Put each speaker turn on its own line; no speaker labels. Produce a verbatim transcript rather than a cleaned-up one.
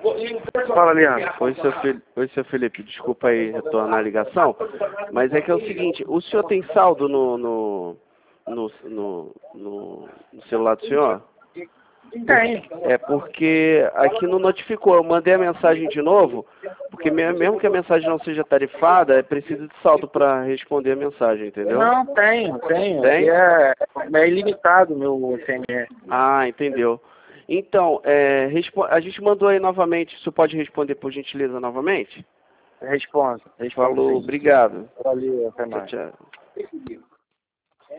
Fala, Leandro.
Oi, seu, Fili- Oi, seu Felipe, desculpa aí retornar a ligação, mas é que é o seguinte, o senhor tem saldo no, no, no, no, no- no celular do senhor?
Tem.
É porque aqui não notificou, eu mandei a mensagem de novo, porque me- mesmo que a mensagem não seja tarifada, é preciso de saldo para responder a mensagem, entendeu?
Não, tenho, tenho.
Tem?
Aqui É, é ilimitado o meu S M S.
Ah, entendeu. Então, é, respo- a gente mandou aí novamente, o senhor pode responder por gentileza novamente?
Responsa. Responsa.
Falou, obrigado.
Valeu, até
Tchau,
mais.
tchau.